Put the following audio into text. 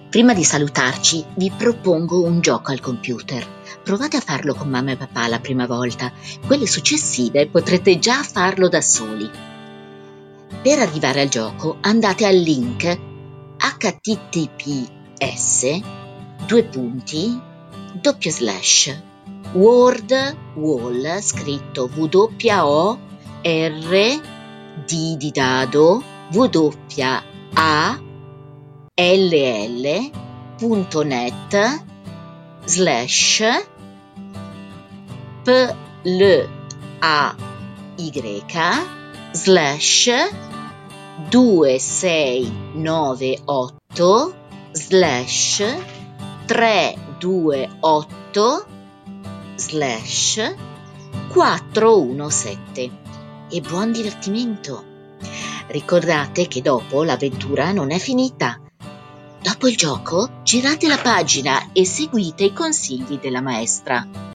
Prima di salutarci vi propongo un gioco al computer. Provate a farlo con mamma e papà la prima volta, quelle successive potrete già farlo da soli. Per arrivare al gioco andate al link https://wordwall scritto WORD di dado www.all.y/2698/328/417 e buon divertimento! Ricordate che dopo l'avventura non è finita. Dopo il gioco girate la pagina e seguite i consigli della maestra.